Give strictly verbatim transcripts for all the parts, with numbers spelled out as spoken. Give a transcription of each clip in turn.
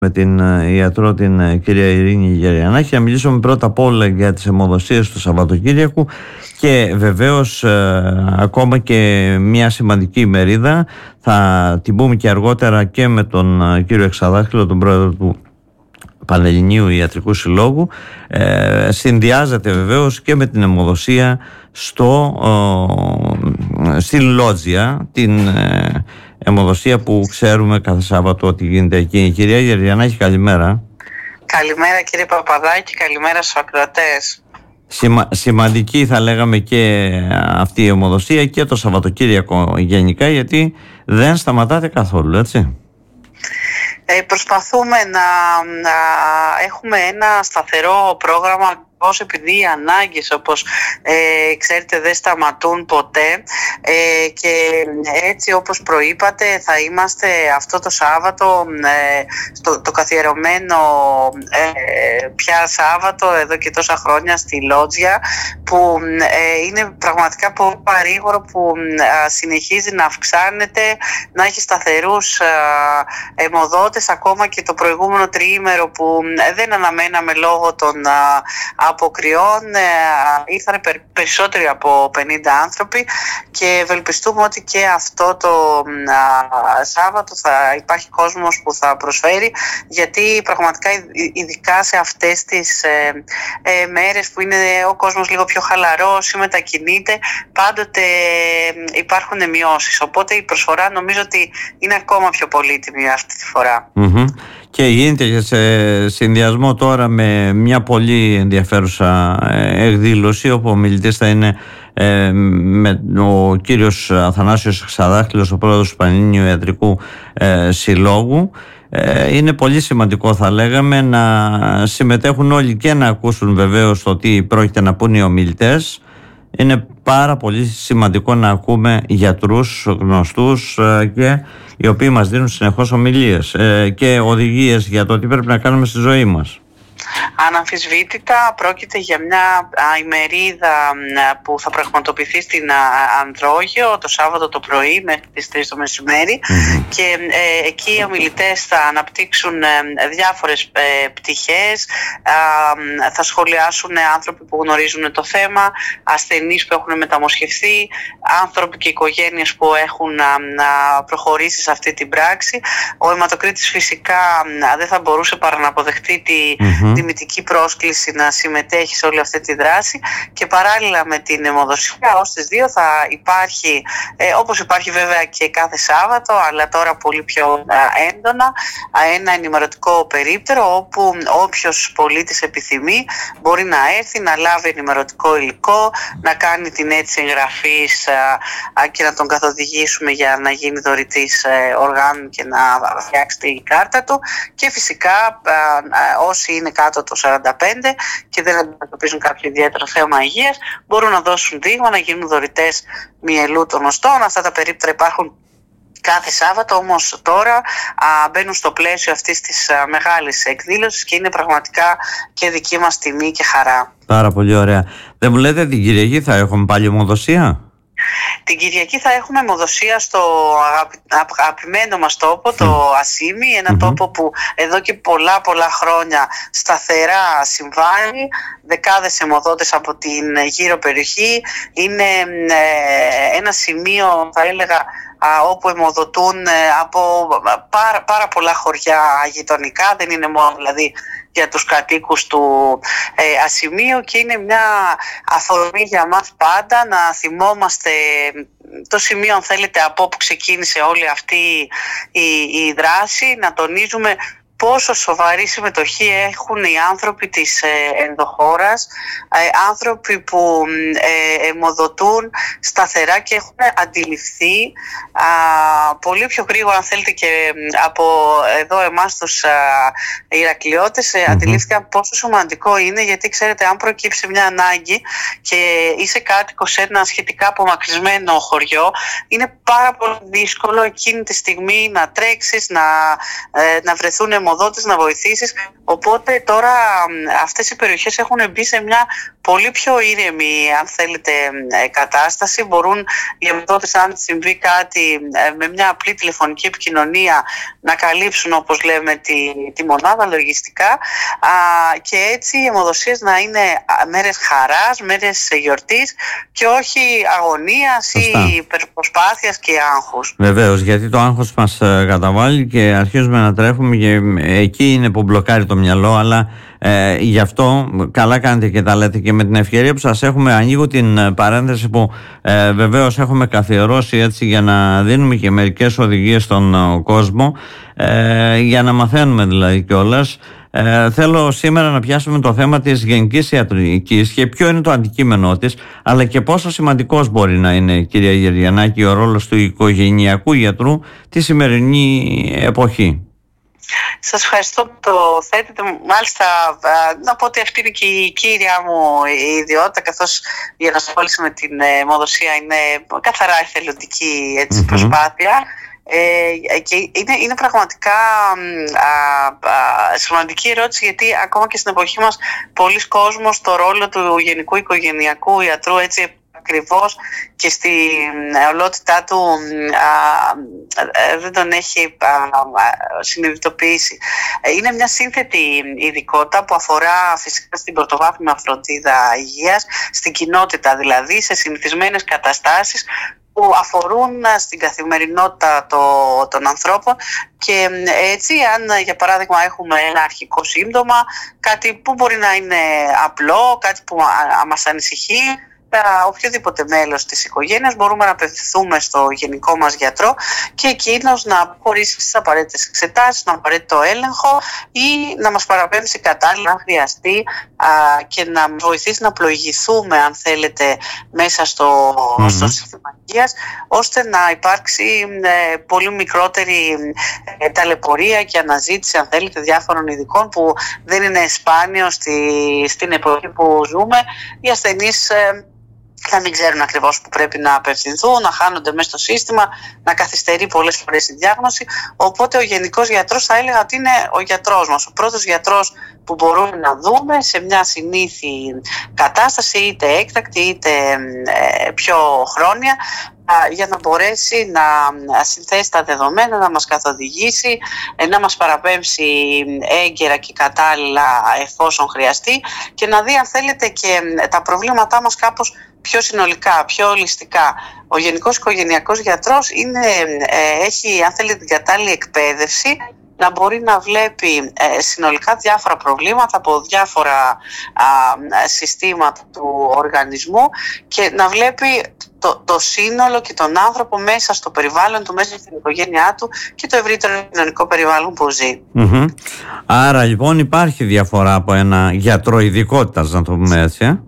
με την ιατρό, την κυρία Ειρήνη Γεριανάκη, να μιλήσουμε πρώτα απ' όλα για τις αιμοδοσίες του Σαββατοκύριακου και βεβαίως ε, ακόμα και μια σημαντική ημερίδα, θα την πούμε και αργότερα και με τον ε, κύριο Εξαδάχτυλο, τον πρόεδρο του Πανελληνίου Ιατρικού Συλλόγου, ε, συνδυάζεται βεβαίως και με την αιμοδοσία στο, ε, στην Λότζια, την ε, αιμοδοσία που ξέρουμε κάθε Σάββατο ότι γίνεται εκεί. Κυρία Γεριανάκη, καλημέρα. Καλημέρα κύριε Παπαδάκη, καλημέρα στους ακροατές. Σημα, σημαντική θα λέγαμε και αυτή η αιμοδοσία και το Σαββατοκύριακο γενικά, γιατί δεν σταματάτε καθόλου, έτσι. Ε, προσπαθούμε να, να έχουμε ένα σταθερό πρόγραμμα, επειδή οι ανάγκες, όπως ε, ξέρετε, δεν σταματούν ποτέ, ε, και έτσι όπως προείπατε θα είμαστε αυτό το Σάββατο ε, στο, το καθιερωμένο ε, πια Σάββατο εδώ και τόσα χρόνια στη Λότζια, που ε, είναι πραγματικά πολύ παρήγορο, που ε, συνεχίζει να αυξάνεται, να έχει σταθερούς ε, αιμοδότες, ακόμα και το προηγούμενο τριήμερο που ε, δεν αναμέναμε λόγω των ε, αποκριών, ήρθαν περισσότεροι από πενήντα άνθρωποι, και ευελπιστούμε ότι και αυτό το Σάββατο θα υπάρχει κόσμος που θα προσφέρει, γιατί πραγματικά ειδικά σε αυτές τις ε, ε, μέρες που είναι ο κόσμος λίγο πιο χαλαρός ή μετακινείται, πάντοτε υπάρχουν μειώσεις, οπότε η προσφορά νομίζω ότι είναι ακόμα πιο πολύτιμη αυτή τη φορά. Mm-hmm. Και γίνεται και σε συνδυασμό τώρα με μια πολύ ενδιαφέρουσα εκδήλωση, όπου ο μιλητής θα είναι ε, με ο κύριος Αθανάσιος Εξαδάχτυλος, ο πρόεδρος του Πανελληνίου Ιατρικού ε, Συλλόγου. Ε, είναι πολύ σημαντικό, θα λέγαμε, να συμμετέχουν όλοι και να ακούσουν βεβαίως το τι πρόκειται να πούν οι ομιλητές. Είναι πάρα πολύ σημαντικό να ακούμε γιατρούς γνωστούς ε, και οι οποίοι μας δίνουν συνεχώς ομιλίες ε, και οδηγίες για το τι πρέπει να κάνουμε στη ζωή μας. Αναμφισβήτητα πρόκειται για μια ημερίδα που θα πραγματοποιηθεί στην Ανδρόγειο το Σάββατο το πρωί μέχρι τις τρεις το μεσημέρι, mm-hmm. και ε, εκεί οι ομιλητές θα αναπτύξουν ε, διάφορες ε, πτυχές, ε, θα σχολιάσουν άνθρωποι που γνωρίζουν το θέμα, ασθενείς που έχουν μεταμοσχευθεί, άνθρωποι και οικογένειες που έχουν ε, προχωρήσει σε αυτή την πράξη. Ο αιματοκρίτης φυσικά ε, δεν θα μπορούσε παρά να αποδεχτεί τη mm-hmm. τιμητική πρόσκληση να συμμετέχει σε όλη αυτή τη δράση, και παράλληλα με την αιμοδοσία ως τις δύο θα υπάρχει, ε, όπως υπάρχει βέβαια και κάθε Σάββατο, αλλά τώρα πολύ πιο ε, έντονα, ένα ενημερωτικό περίπτερο, όπου όποιος πολίτης επιθυμεί μπορεί να έρθει, να λάβει ενημερωτικό υλικό, να κάνει την αίτηση εγγραφής ε, και να τον καθοδηγήσουμε για να γίνει δωρητής ε, οργάνων και να φτιάξει τη κάρτα του, και φυσικά ε, ε, όσοι είναι κάτω το σαράντα πέντε και δεν αντιμετωπίζουν κάποιο ιδιαίτερο θέμα υγείας, μπορούν να δώσουν δείγμα, να γίνουν δωρητές μυελού των οστών. Αυτά τα περίπτερα υπάρχουν κάθε Σάββατο, όμως τώρα α, μπαίνουν στο πλαίσιο αυτής της α, μεγάλης εκδήλωσης, και είναι πραγματικά και δική μας τιμή και χαρά. Πάρα πολύ ωραία. Δεν μου λέτε την Κυριακή θα έχουμε πάλι αιμοδοσία? Την Κυριακή θα έχουμε αιμοδοσία στο αγαπημένο μας τόπο, το Ασίμι, ένα mm-hmm. τόπο που εδώ και πολλά πολλά χρόνια σταθερά συμβάλλει, δεκάδες αιμοδότες από την γύρω περιοχή. Είναι ε, ένα σημείο, θα έλεγα, όπου αιμοδοτούν από πάρα, πάρα πολλά χωριά γειτονικά, δεν είναι μόνο δηλαδή για τους κατοίκους του ε, Ασημίου, και είναι μια αφορμή για μας πάντα να θυμόμαστε το σημείο, αν θέλετε, από όπου ξεκίνησε όλη αυτή η, η δράση, να τονίζουμε πόσο σοβαρή συμμετοχή έχουν οι άνθρωποι της ε, ενδοχώρας, ε, άνθρωποι που ε, αιμοδοτούν σταθερά και έχουν αντιληφθεί α, πολύ πιο γρήγορα, αν θέλετε, και από εδώ εμάς τους Ηρακλειώτες, ε, mm-hmm. αντιλήφθηκαν πόσο σημαντικό είναι, γιατί ξέρετε, αν προκύψει μια ανάγκη και είσαι κάτοικος σε ένα σχετικά απομακρυσμένο χωριό, είναι πάρα πολύ δύσκολο εκείνη τη στιγμή να τρέξεις, να, ε, να βρεθούν αιμοδότες, να βοηθήσεις. Οπότε τώρα αυτές οι περιοχές έχουν μπει σε μια πολύ πιο ήρεμη, αν θέλετε, κατάσταση. Μπορούν οι αιμοδότες, αν συμβεί κάτι, με μια απλή τηλεφωνική επικοινωνία να καλύψουν, όπως λέμε, τη, τη μονάδα λογιστικά, α, και έτσι οι αιμοδοσίες να είναι μέρες χαράς, μέρες γιορτής και όχι αγωνίας. Σωστά. Ή υπερπροσπάθειας και άγχους. Βεβαίως, γιατί το άγχος μας καταβάλει και αρχίζουμε να τρέχουμε και εκεί είναι που μπλοκάρει το μυαλό, αλλά ε, γι' αυτό καλά κάνετε και τα λέτε, και με την ευκαιρία που σας έχουμε ανοίγω την παρένθεση που ε, βεβαίως έχουμε καθιερώσει έτσι για να δίνουμε και μερικές οδηγίες στον ε, κόσμο, ε, για να μαθαίνουμε δηλαδή κιόλας. Ε, θέλω σήμερα να πιάσουμε το θέμα της γενικής ιατρικής και ποιο είναι το αντικείμενό της, αλλά και πόσο σημαντικός μπορεί να είναι, κυρία Γεωργιαννάκη, ο ρόλος του οικογενειακού γιατρού τη σημερινή εποχή. Σας ευχαριστώ που το θέτετε. Μάλιστα, να πω ότι αυτή είναι και η κύρια μου ιδιότητα, καθώς η ενασχόληση με την αιμοδοσία είναι καθαρά εθελοντική, έτσι, mm-hmm. προσπάθεια. Ε, και είναι, είναι πραγματικά α, α, σημαντική ερώτηση, γιατί ακόμα και στην εποχή μας πολλοί κόσμος το ρόλο του γενικού οικογενειακού ιατρού, έτσι ακριβώς και στην ολότητά του, α, α, δεν τον έχει α, α, συνειδητοποιήσει. Είναι μια σύνθετη ειδικότητα που αφορά φυσικά στην πρωτοβάθμια φροντίδα υγείας, στην κοινότητα δηλαδή, σε συνηθισμένες καταστάσεις που αφορούν στην καθημερινότητα το, των ανθρώπων, και έτσι αν για παράδειγμα έχουμε ένα αρχικό σύμπτωμα, κάτι που μπορεί να είναι απλό, κάτι που μας ανησυχεί, οποιοδήποτε μέλος της οικογένειας, μπορούμε να απευθυνθούμε στο γενικό μας γιατρό και εκείνος να χωρίσει τις απαραίτητες εξετάσεις, τον απαραίτητο έλεγχο ή να μας παραπέμψει κατάλληλα αν χρειαστεί, α, και να μας βοηθήσει να πλοηγηθούμε, αν θέλετε, μέσα στο, mm-hmm. στο σύστημα υγείας, ώστε να υπάρξει ε, πολύ μικρότερη ε, ταλαιπωρία και αναζήτηση, αν θέλετε, διάφορων ειδικών, που δεν είναι σπάνιο στη, στην εποχή που ζούμε. Οι ασθενείς ε, να μην ξέρουν ακριβώς που πρέπει να απευθυνθούν, να χάνονται μέσα στο σύστημα, να καθυστερεί πολλές φορές η διάγνωση. Οπότε ο γενικός γιατρός, θα έλεγα ότι είναι ο γιατρός μας, ο πρώτος γιατρός που μπορούμε να δούμε σε μια συνήθη κατάσταση, είτε έκτακτη είτε ε, πιο χρόνια, για να μπορέσει να συνθέσει τα δεδομένα, να μας καθοδηγήσει, να μας παραπέμψει έγκαιρα και κατάλληλα εφόσον χρειαστεί, και να δει, αν θέλετε, και τα προβλήματά μας κάπως πιο συνολικά, πιο ολιστικά. Ο γενικός οικογενειακός γιατρός είναι, έχει, αν θέλετε, την κατάλληλη εκπαίδευση να μπορεί να βλέπει ε, συνολικά διάφορα προβλήματα από διάφορα α, συστήματα του οργανισμού, και να βλέπει το, το σύνολο και τον άνθρωπο μέσα στο περιβάλλον του, μέσα στην οικογένειά του και το ευρύτερο κοινωνικό περιβάλλον που ζει. Mm-hmm. Άρα λοιπόν υπάρχει διαφορά από ένα γιατρό ειδικότητας, να το πούμε έτσι, ε?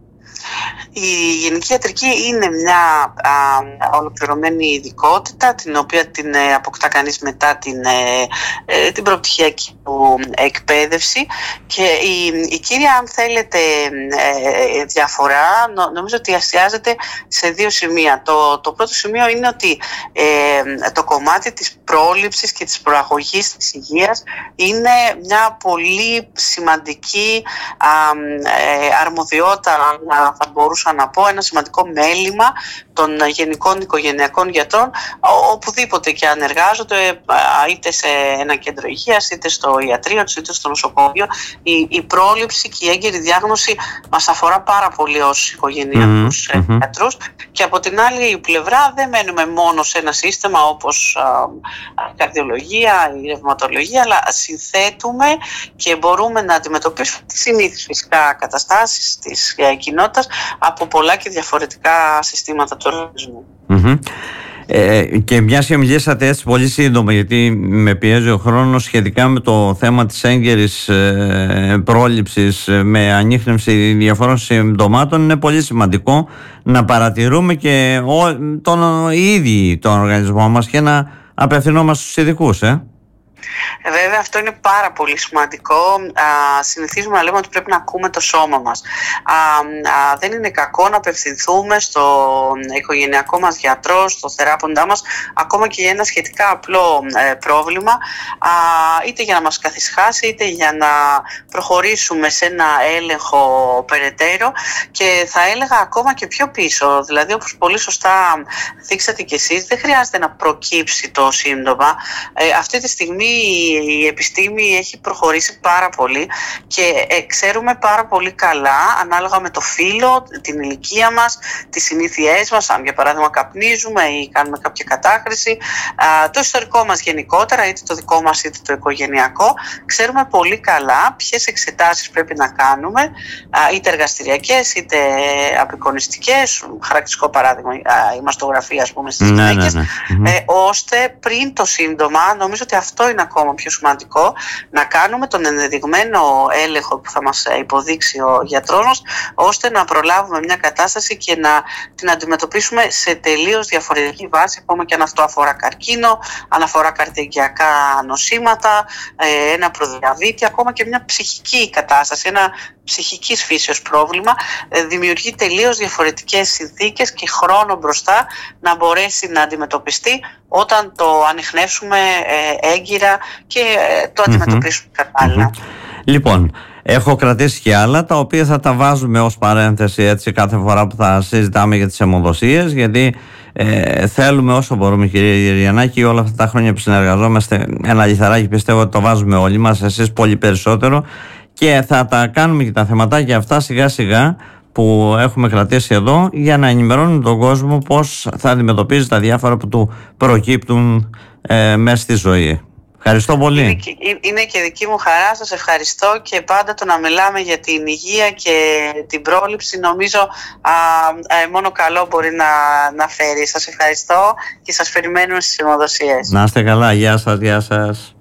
Η γενική ιατρική είναι μια α, ολοκληρωμένη ειδικότητα, την οποία την ε, αποκτά κανείς μετά την, ε, ε, την προπτυχιακή του εκπαίδευση, και η, η κύρια, αν θέλετε, ε, διαφορά νο, νομίζω ότι εστιάζεται σε δύο σημεία. Το, το πρώτο σημείο είναι ότι ε, το κομμάτι της πρόληψης και της προαγωγής της υγείας είναι μια πολύ σημαντική α, ε, αρμοδιότητα, θα μπορούσα να πω, ένα σημαντικό μέλημα των γενικών οικογενειακών γιατρών, οπουδήποτε και αν εργάζονται, είτε σε ένα κέντρο υγείας, είτε στο ιατρείο τους, είτε στο νοσοκομείο. Η, η πρόληψη και η έγκαιρη διάγνωση μας αφορά πάρα πολύ ως οικογενειακούς mm-hmm. γιατρούς, και από την άλλη πλευρά δεν μένουμε μόνο σε ένα σύστημα όπως η καρδιολογία, η ρευματολογία, αλλά συνθέτουμε και μπορούμε να αντιμετωπίσουμε τις συνήθεις φυσικά καταστάσεις της κοινότητας από πολλά και διαφορετικά συστήματα του οργανισμού. Mm-hmm. Ε, και μιας και μιλήσατε έτσι πολύ σύντομα, γιατί με πιέζει ο χρόνος, σχετικά με το θέμα της έγκαιρης ε, πρόληψης ε, με ανίχνευση διαφορών συμπτωμάτων, είναι πολύ σημαντικό να παρατηρούμε και ο, τον, οι ίδιοι τον οργανισμό μας και να απευθυνόμαστε στους ειδικούς, ε? Βέβαια, αυτό είναι πάρα πολύ σημαντικό. Α, συνηθίζουμε να λέμε ότι πρέπει να ακούμε το σώμα μας. Α, α, δεν είναι κακό να απευθυνθούμε στο οικογενειακό μας γιατρό, στο θεράποντά μας, ακόμα και για ένα σχετικά απλό ε, πρόβλημα, α, είτε για να μας καθισχάσει, είτε για να προχωρήσουμε σε ένα έλεγχο περαιτέρω, και θα έλεγα ακόμα και πιο πίσω. Δηλαδή, όπως πολύ σωστά θίξατε κι εσείς, δεν χρειάζεται να προκύψει το σύμπτωμα. Ε, αυτή τη στιγμή η επιστήμη έχει προχωρήσει πάρα πολύ και ε, ξέρουμε πάρα πολύ καλά, ανάλογα με το φύλο, την ηλικία μας, τις συνήθειές μας, αν για παράδειγμα καπνίζουμε ή κάνουμε κάποια κατάχρηση, α, το ιστορικό μας γενικότερα, είτε το δικό μας είτε το οικογενειακό, ξέρουμε πολύ καλά ποιες εξετάσεις πρέπει να κάνουμε, α, είτε εργαστηριακές είτε απεικονιστικές, χαρακτηριστικό παράδειγμα η μαστογραφία, ας πούμε, στις ναι, γυναίκες, ναι, ναι. Ε, ώστε πριν το σύμπτωμα, νομίζω ότι αυτό είναι ακόμα πιο σημαντικό, να κάνουμε τον ενδεδειγμένο έλεγχο που θα μας υποδείξει ο γιατρός μας, ώστε να προλάβουμε μια κατάσταση και να την αντιμετωπίσουμε σε τελείως διαφορετική βάση, ακόμα και αν αυτό αφορά καρκίνο, αν αφορά καρδιαγγειακά νοσήματα, ένα προδιαβήτη, ακόμα και μια ψυχική κατάσταση, ένα ψυχικής φύσεως πρόβλημα, δημιουργεί τελείως διαφορετικές συνθήκες και χρόνο μπροστά να μπορέσει να αντιμετωπιστεί όταν το ανιχνεύσουμε έγκυρα και το αντιμετωπίσουμε mm-hmm. κατάλληλα. Mm-hmm. Λοιπόν, έχω κρατήσει και άλλα, τα οποία θα τα βάζουμε ως παρένθεση έτσι κάθε φορά που θα συζητάμε για τις αιμοδοσίες, γιατί ε, θέλουμε όσο μπορούμε, κυρία Γεριανάκη, όλα αυτά τα χρόνια που συνεργαζόμαστε, ένα λιθαράκι πιστεύω ότι το βάζουμε όλοι μας, εσείς πολύ περισσότερο, και θα τα κάνουμε και τα θεματάκια αυτά σιγά σιγά που έχουμε κρατήσει εδώ, για να ενημερώνουμε τον κόσμο πώς θα αντιμετωπίζει τα διάφορα που του προκύπτουν ε, μέσα στη ζωή. Ευχαριστώ πολύ. Είναι και, είναι και δική μου χαρά, σας ευχαριστώ, και πάντα το να μιλάμε για την υγεία και την πρόληψη, νομίζω α, α, μόνο καλό μπορεί να, να φέρει. Σας ευχαριστώ και σας περιμένουμε στις αιμοδοσίες. Να είστε καλά, γεια σας, γεια σας.